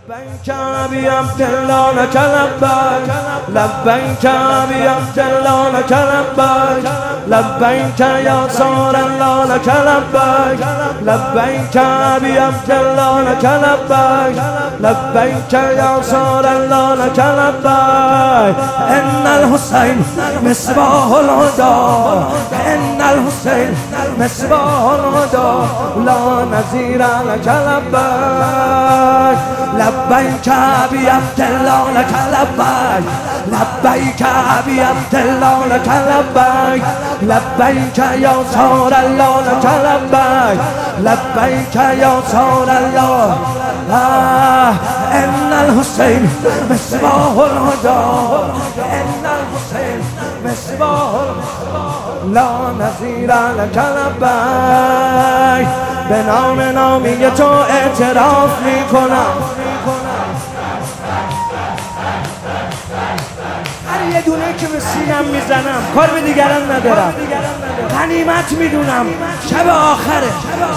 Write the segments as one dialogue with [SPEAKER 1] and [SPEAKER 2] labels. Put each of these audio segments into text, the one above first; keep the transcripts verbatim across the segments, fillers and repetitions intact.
[SPEAKER 1] لبیک ابی عبدالله لک لبیک لبیک ابی عبدالله لک لبیک لبیک یا رسول الله لک لبیک لبیک ابی عبدالله لک لبیک لبیک یا رسول الله لک لبیک ان الحسین مصباح الهدى ان الحسین مصباح الهدى لا نظیر لک لبیک لبیک ابی عبدالله لک لبیک لبیک ابی عبدالله لک لبیک لبیک یا رسول الله لک لبیک لبیک یا رسول الله ان الحسین مصباح الهدى ان الحسین مصباح الهدى لا نظیر لک لبیک به نام نامی تو اعتراف میکنم هر یه دونه که به سینم میزنم کار به دیگران ندارم غنیمت میدونم شب آخره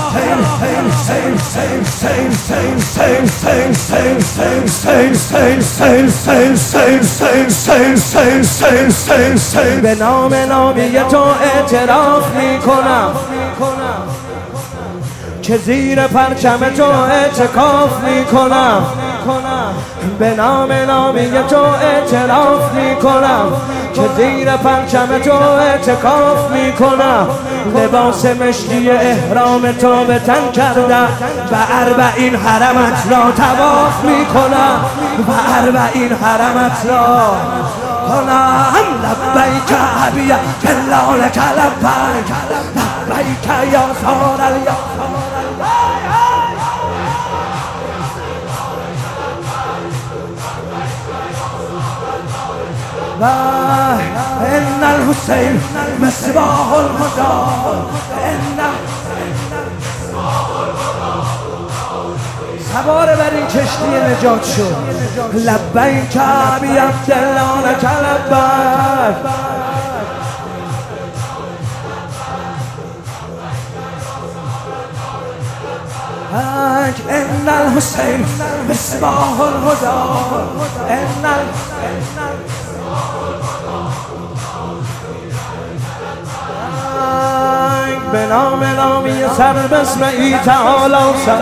[SPEAKER 1] به نام نامی تو اعتراف میکنم که زیر پرچم تو اعتکاف میکنم به نام نامی تو اعتراف میکنم که زیر پرچم تو اعتکاف میکنم لباس مشکی احرام تو به تن کردم و اربعین حرمت را طواف میکنم و اربعین حرمت را کنم لبیک ابی عبدالله لک لبیک لبیک یا رسول الله ان الحسین مصباح الهدى ان سوار بر این کشتی نجات شد لبیک ابی عبدالله لک لبیک ان الحسین مصباح الهدى ان به نام نامی سر بسمعی تعالی سر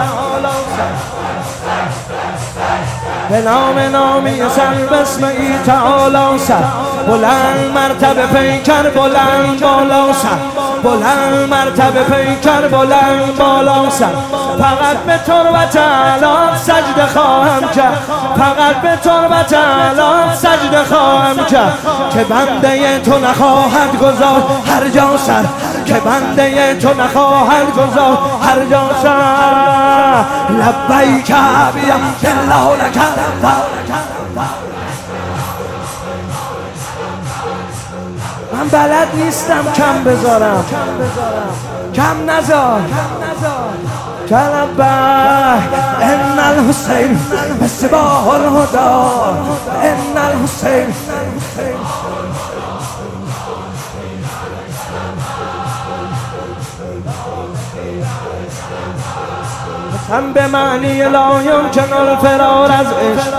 [SPEAKER 1] به نام نامی سر بسمعی تعالی سر بلند مرتبه پیکر بلند بالا سر بلند مرتبه پیکر بلند بالا سر فقط به تربت اعلی سجده خواهم کرد فقط به تربت اعلی سجده خواهم کرد که بنده تو نخواهد گذار هر جا سر که بنده تو نخواهد گذار هر جا سر لبیک ابی عبدالله لک لبیک من بلد نیستم کم بذارم کم نذار لبیک ان الحسین مصباح الهدى ان الحسین هم به معنی لا یمکن الفرار از عشق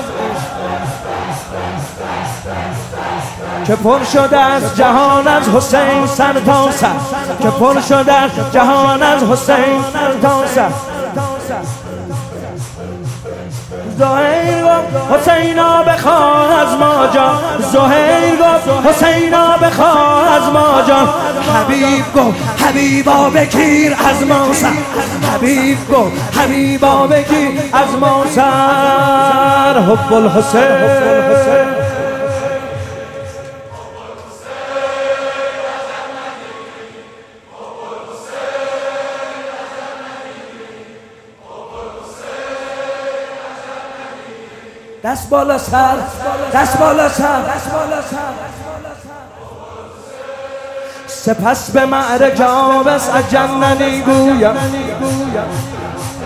[SPEAKER 1] که پر شده از جهان از حسین سر تا سر که پر شده از جهان از حسین سر تا سر زهیر گفت حسینا بخواه از ما جان زهیر گفت حسینا بخواه از ما جان حبیب گفت حبیبا بگیر از ما سر حبیب گفت حبیبا بگیر از ما سر حب الحسین دست بالا سر دست بالا سر سپس به معرکه آبس از جننی گویم